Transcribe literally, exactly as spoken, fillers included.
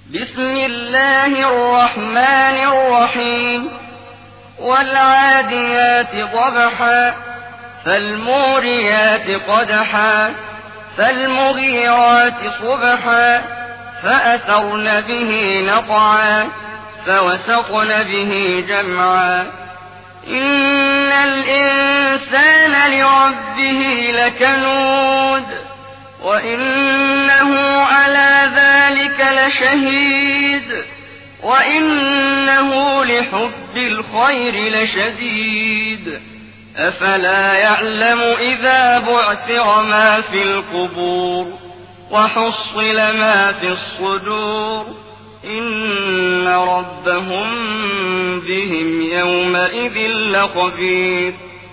بسم الله الرحمن الرحيم والعاديات ضبحا فالموريات قدحا فالمغيرات صبحا فأثرن به نقعا فوسطن به جمعا إن الإنسان لربه لكنود وإنه على ذلك لشهيد وإنه لحب الخير لشديد أفلا يعلم إذا بعثر ما في القبور وحصل ما في الصدور إن ربهم بهم يومئذ لخبير